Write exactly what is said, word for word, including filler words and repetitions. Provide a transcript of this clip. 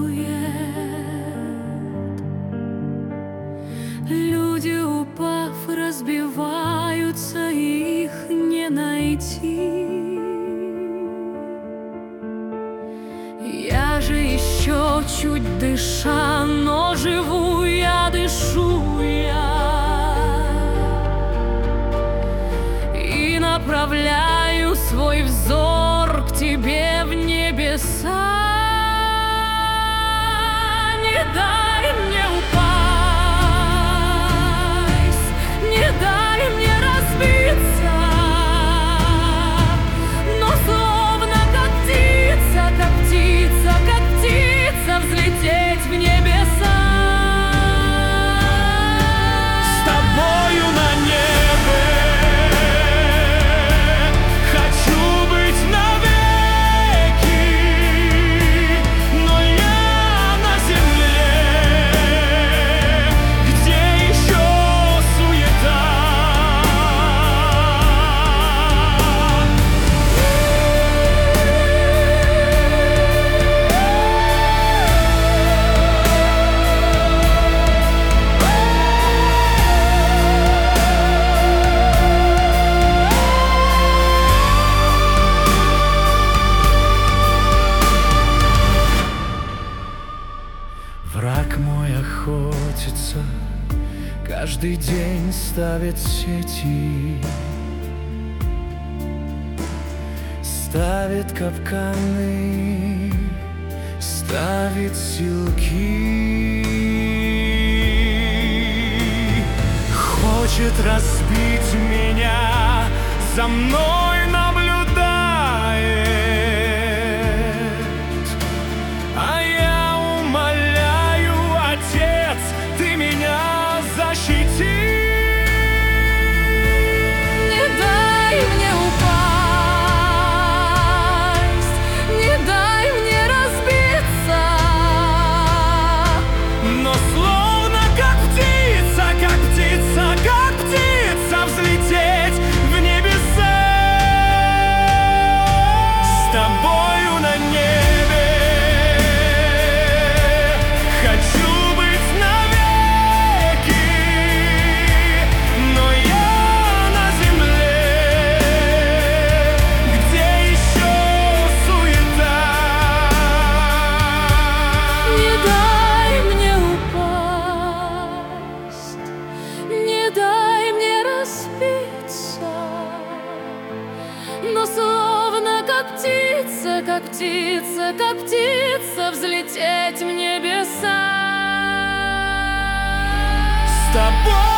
Люди, упав, разбиваются, их не найти. Я же еще чуть дыша, но живу я, дышу я, и направляю свой взор к тебе в небеса. Не дай мне упасть, не дай мне разбиться, но словно как птица, как птица, как птица взлететь в небеса. С тобою на небе хочу быть навеки, но я на земле, где еще суета. Враг мой охотится, каждый день ставит сети, ставит капканы, ставит силки. Хочет разбить меня, за мной наблюдает, а я умоляю, Отец, ты меня защити. Не дай мне упасть, не дай мне разбиться, Но словно как птица, как птица, как птица взлететь в небеса. С тобою на небе хочу быть навеки, но я на земле, где еще суета. не дай мне упасть, не дай мне разбиться, но словно как птица, как птица, как птица взлететь в небеса. С тобой